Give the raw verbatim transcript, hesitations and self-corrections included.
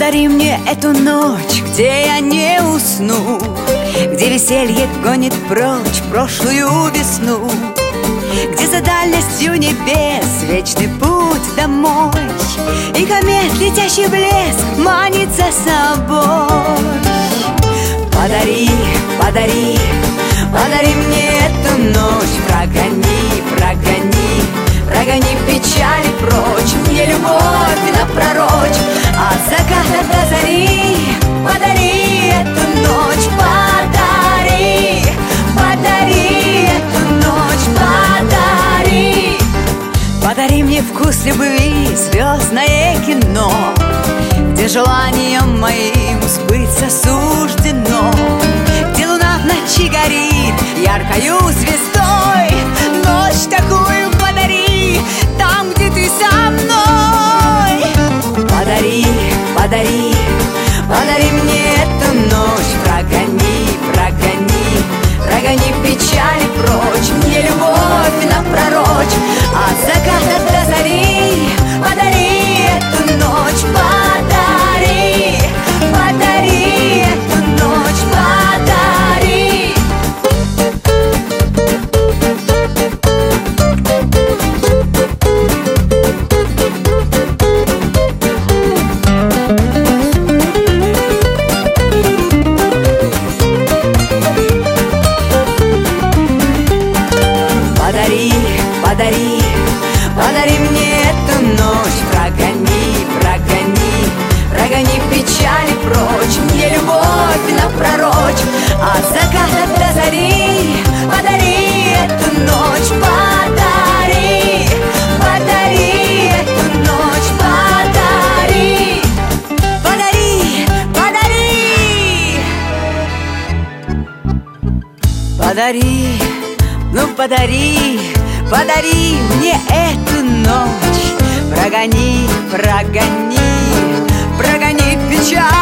Подари мне эту ночь, где я не усну, где веселье гонит прочь прошлую весну, где за дальностью небес вечный путь домой, и комет, летящий в лес, манит за собой. Подари, подари, подари мне эту ночь, прогони, прогони, прогони печали прочь, мне любовь напророчь, от заката до зари. Подари эту ночь, подари, подари эту ночь, подари. Подари мне вкус любви, звездное кино, где желанием моим сбыться суждено, где луна в ночи горит яркою звездой. Ночь такую подари, там, где ты со мной. Подари, подари, подари мне эту ночь, прогони, прогони, прогони печали прочь, мне любовь напророчь, от заката до зари. Подари эту ночь, подари, подари эту ночь, подари. Подари, подари, подари мне эту ночь, прогони, прогони, прогони печали прочь, мне любовь напророчь, от заката до зари. Подари эту ночь, подари, подари эту ночь, подари. Подари, подари, подари, ну подари, подари мне эту ночь, прогони, прогони, прогони печаль.